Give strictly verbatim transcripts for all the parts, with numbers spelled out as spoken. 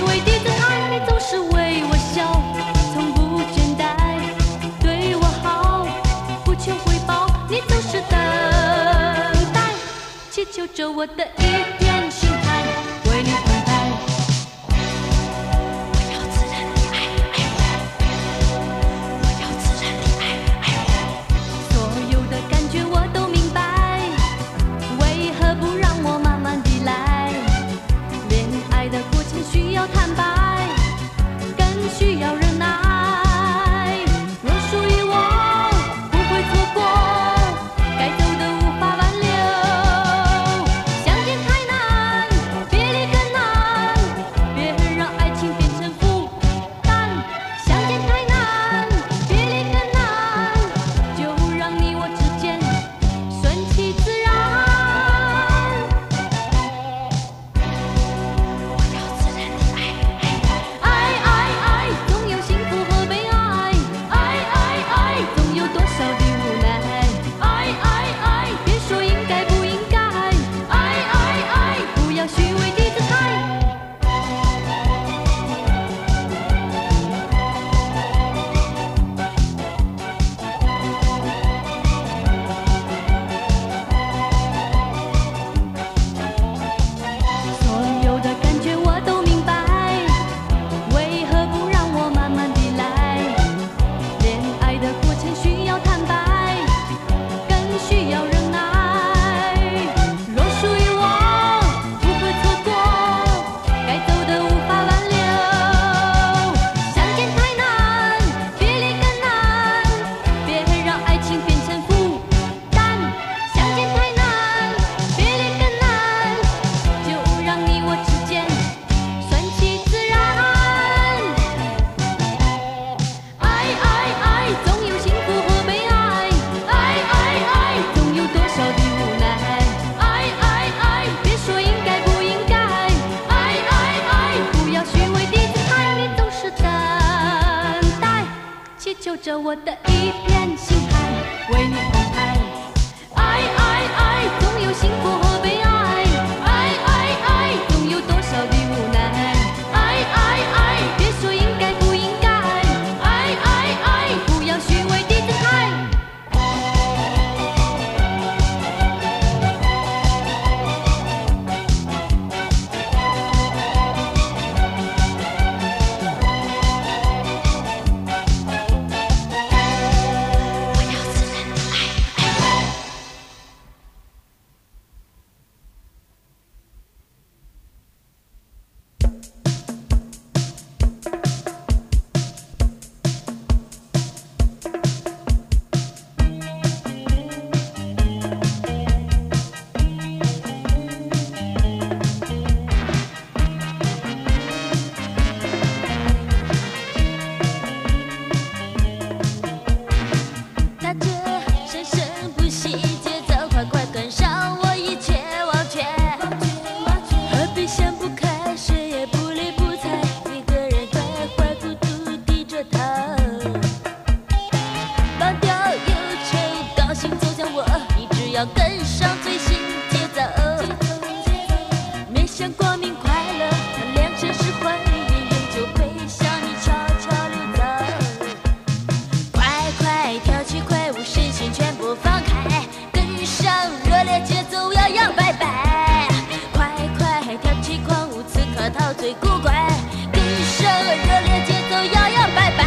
微的姿态，你总是为我笑，从不倦怠，对我好，不求回报，你总是等待，祈求着我的一片心态，为你澎湃。我要自然的爱爱我，我要自然的爱爱我，所有的感觉我都明白，为何不让我慢慢地来？恋爱的过程需要坦白，更需要忍耐。若属于我，不会错过，该走的无法挽留。相见太难，别离更难，别让爱情变成负担。相见太难，别离更难，就让你我之间顺其自然。我要自然的爱爱爱爱，总有幸福和悲哀，爱爱爱，总有多少的无奈，爱爱爱，别说应该不应该，爱爱爱，不要虚伪的姿态。所有的感觉我都明白，为何不让我慢慢地来？恋爱的过程需要坦白，更需要忍耐。若属于我，不会错过，该走的无法挽留。相见太难，别离更难，别让爱情变成负担。相见太难，别离更难，就让你我之间顺其自然。爱爱爱，总有幸福和悲哀，爱爱爱，总有多少的无奈，爱爱爱，别说应该不应该，爱爱爱，不要虚伪的姿态，你总是等待，祈求着我的一片心海，为你澎湃。爱爱爱，总有幸福和悲哀，爱爱爱，总有多少的无奈，爱爱爱，别说应该不应该，爱爱爱，不要虚伪的姿态。我要自然的爱爱我。踏着生生不息节奏，快快跟上我，一切忘却。何必想不开，谁也不理不睬，一个人徘徊孤独低着头，忘掉忧愁，高兴走向我，你只要跟上最新节奏。没想光明快乐，两城市欢迎就会向你悄悄溜走。快快跳起快舞，身心全部放开，跟上热烈节奏，摇摇摆摆。快快跳起狂舞，此刻陶醉古怪，跟上热烈节奏，摇摇摆摆。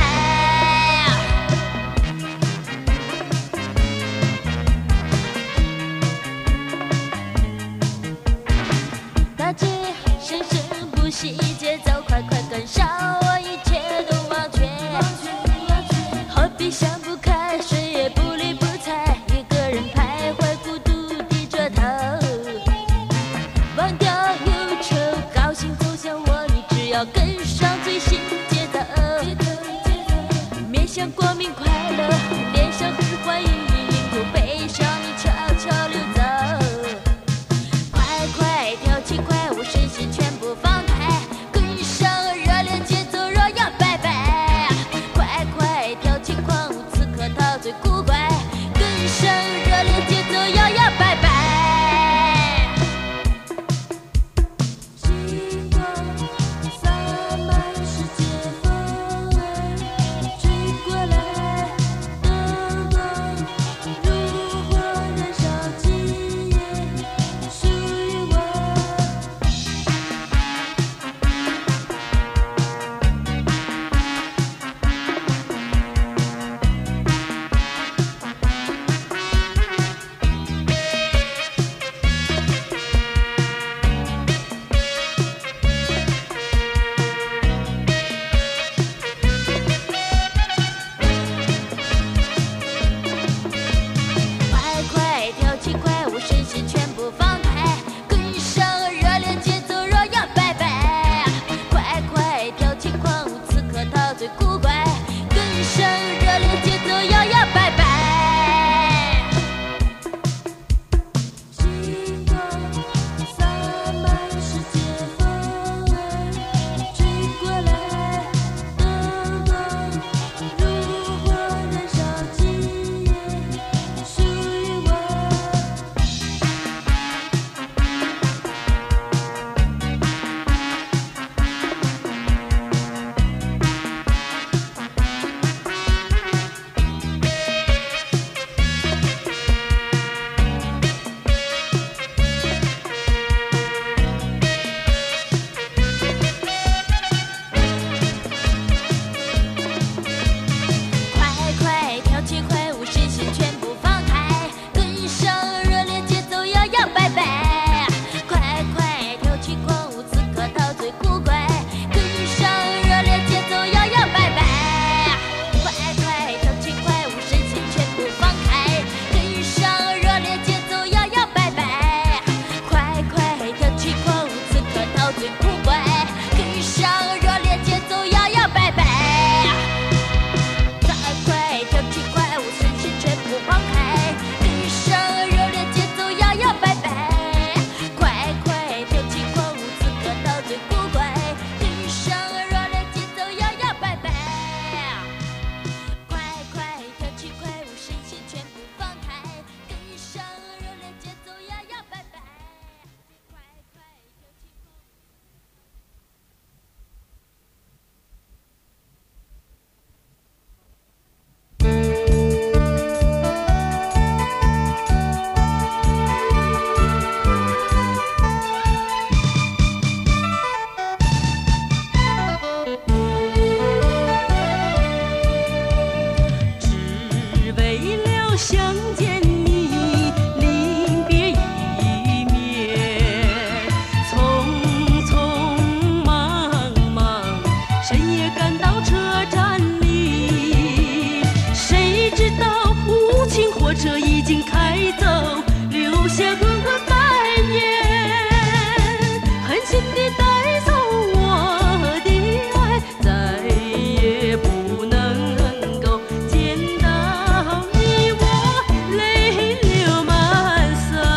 大街生生不息节奏，快快跟上我，一切都忘却。何必想不开，谁也不理不睬，一个人徘徊孤独低着头，忘掉忧愁，高兴走向我，你只要跟上最新节奏。面向光明快乐，脸上很欢迎，就背上你悄悄溜走。快快跳起快舞，身心全部放开，跟上热烈节奏，摇摇摆摆。快快跳起狂舞，此刻陶醉古怪，跟上热烈节奏，摇摇摆摆。星光洒经开走，留下滚滚白烟，狠心地带走我的爱，再也不能够见到你，我泪流满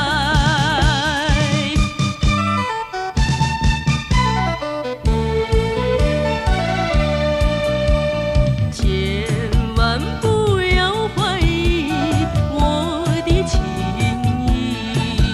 腮。千万不要怀疑我的情意，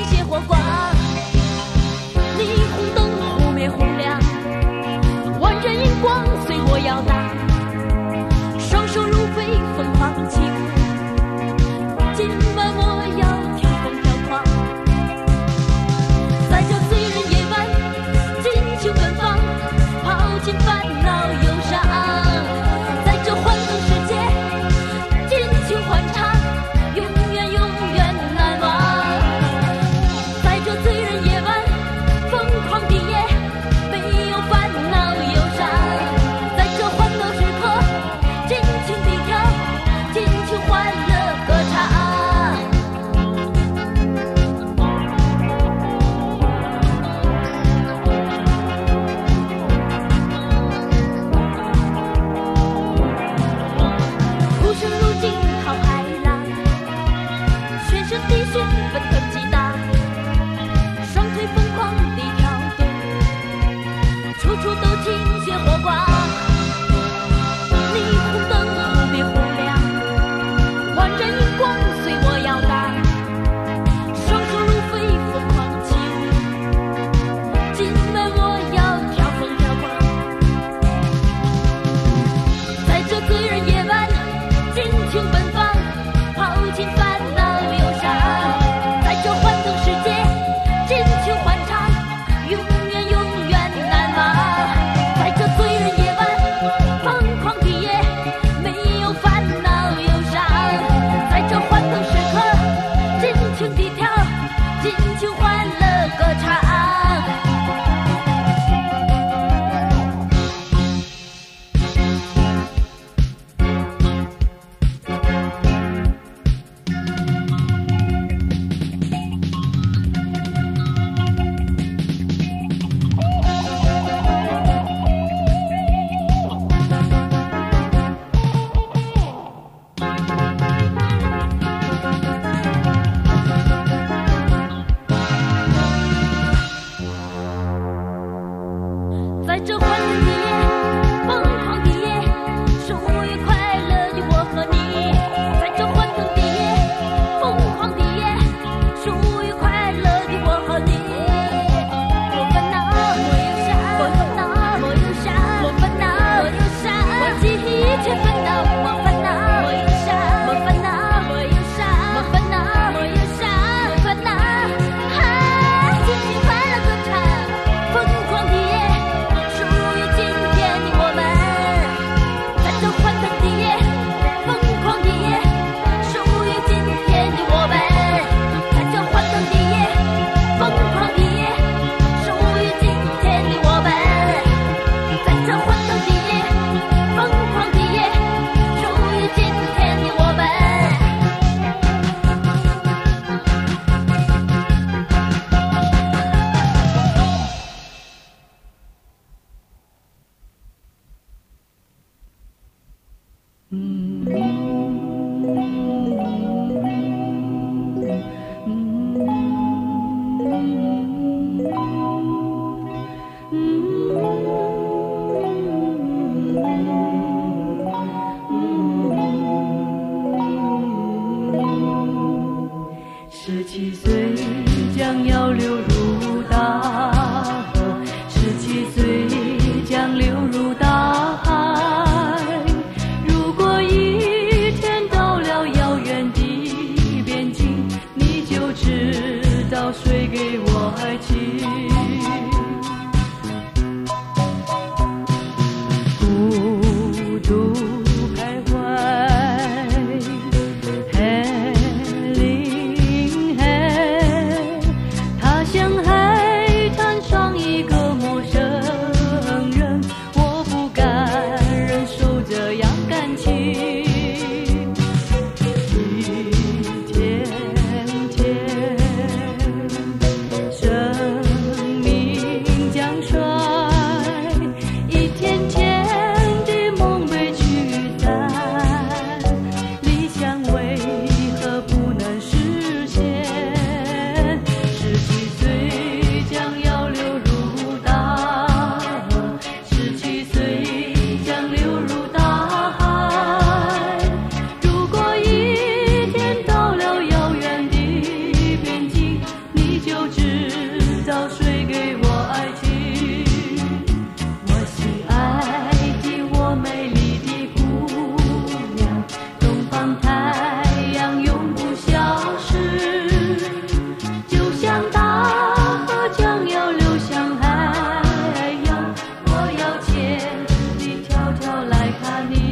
些火光。霓虹灯忽灭忽亮，万人荧光随我摇荡，双手如飞疯狂起舞，今晚我要跳蹦跳狂。在这醉人夜晚，尽情奔放，抛尽烦恼忧伤，在这欢乐世界尽情欢唱，永远永远难忘。在这醉人夜晚，疯狂的夜，没有烦恼忧伤，在这欢乐时刻尽情地跳，尽情欢乐歌唱。哭声如惊涛骇浪，全身的兴奋很激荡，双腿疯狂地跳动，处处都尽显火光。霓虹灯忽灭忽亮，万人荧光随我摇荡，双手如飞疯狂起舞，今晚我要跳蹦跳狂。在这醉人夜晚，尽情奔放，抛尽烦恼忧伤，在这欢乐世界尽情欢唱，永远永远难忘。在这醉人夜晚，疯狂的夜，没有烦恼忧伤，在这欢乐时刻尽情地跳，尽情欢乐歌唱。在这欢乐的夜，疯狂的夜，属于快乐的我和你。在这欢乐的夜，疯狂的夜，属于快乐的我和你。我烦恼，我忧伤，我烦恼，我忧伤，我烦恼，我忧伤，忘记一切烦恼，我烦恼，我忧伤，我烦恼，我忧伤，我烦恼，我忧伤，我烦恼，哈，尽情快乐歌唱，疯狂的夜。属于今天的我们，在这欢乐的夜，疯狂的夜，属于今天的我们，在这欢乐的夜，疯狂的夜，属于今天的我们，在这欢乐的夜，疯狂的夜，属于今天的我们。 十七岁将要流入大河，十七岁将流入大海。如果一天到了遥远的边境，你就知道谁给我爱情。孤独徘徊，黑林黑，他像海滩上一个陌生人，我不敢忍受这样感情。一天天深就知道谁给我爱情。我心爱的我美丽的姑娘，东方太阳永不消失，就像大河将要流向海洋，我要千里迢迢来看你。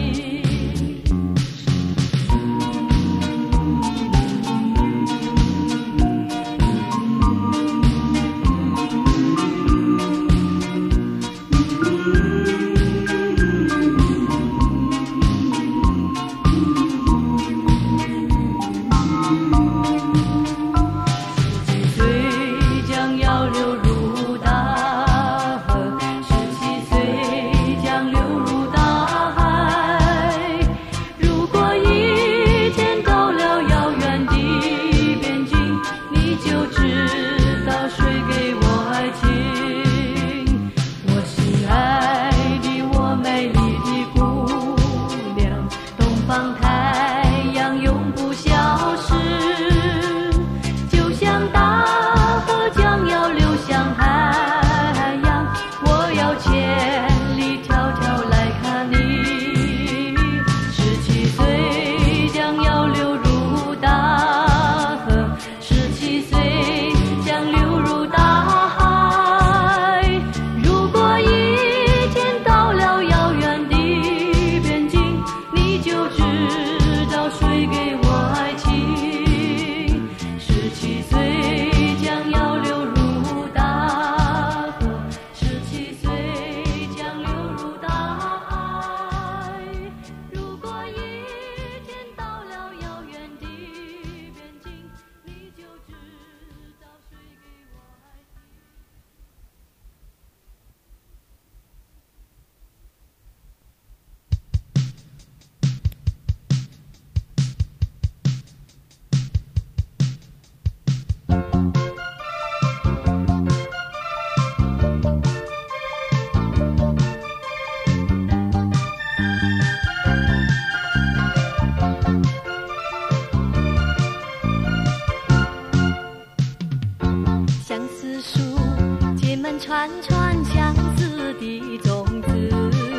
串串相思的种子，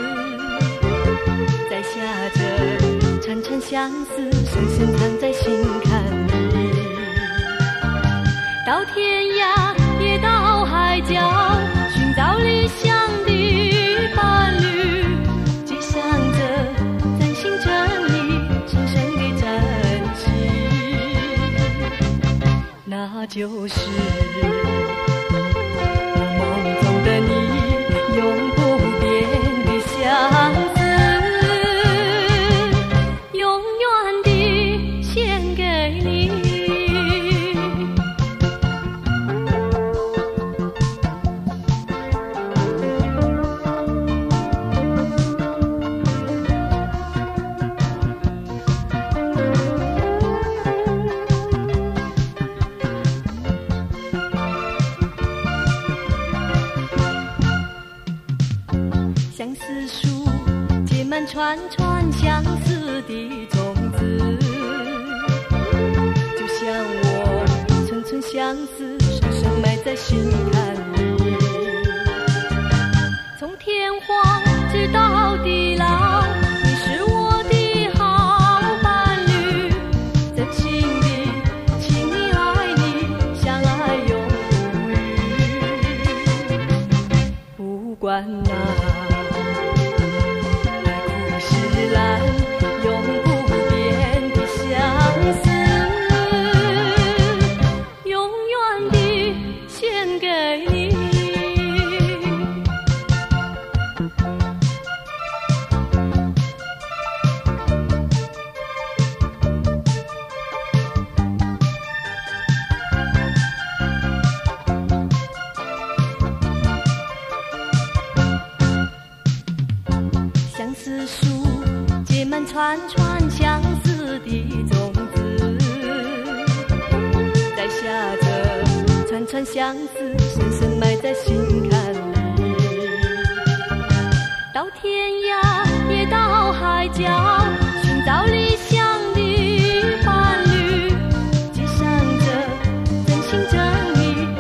在下着串串相思，深深藏在心坎里。到天涯也到海角，寻找理想的伴侣，结上这真心真意，深深的珍惜，那就是永不变的相思，永远地献给你。相思树结满串串相思的种子，就像我寸寸相思，深深埋在心坎里。从天荒直到地老，你是我的好伴侣，真心的请你爱你，相爱永不渝，不管那永不变的相思，永远地献给你。相思树结满串串相思的种子，在下着串串相思，深深埋在心坎里。到天涯也到海角，寻找理想的伴侣，结上这真心真意，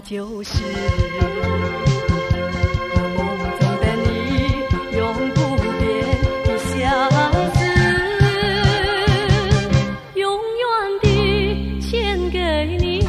就是我梦中的你，永不变的相思，永远地献给你。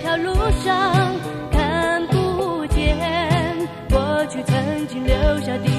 去曾经留下的